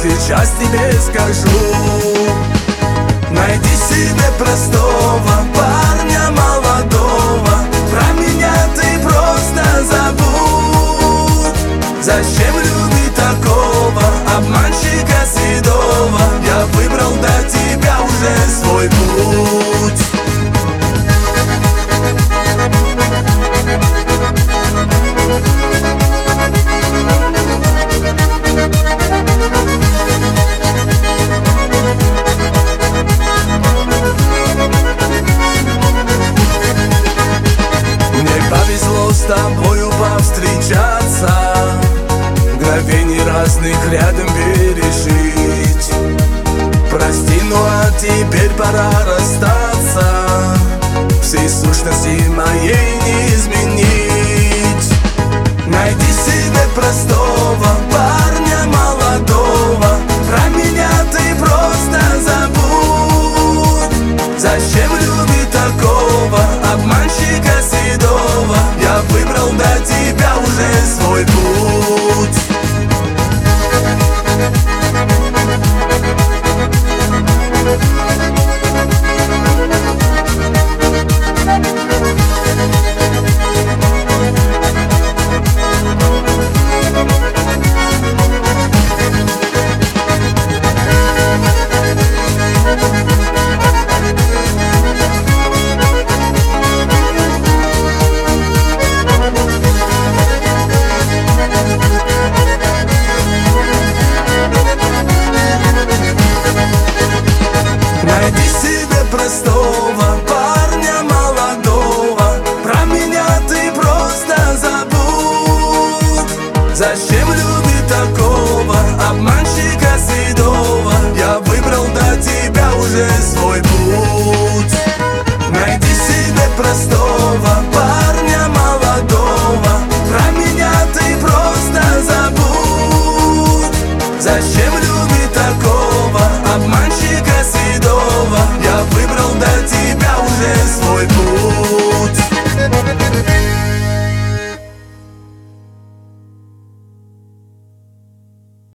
сейчас тебе скажу. Найди себе простого парня молодого, про меня ты просто забудь. Зачем любить такого обманщика седого? Я выбрал до тебя уже свой путь. С тобою повстречаться, мгновений разных рядом пережить. Прости, ну а теперь пора расстаться. Всей сущности моей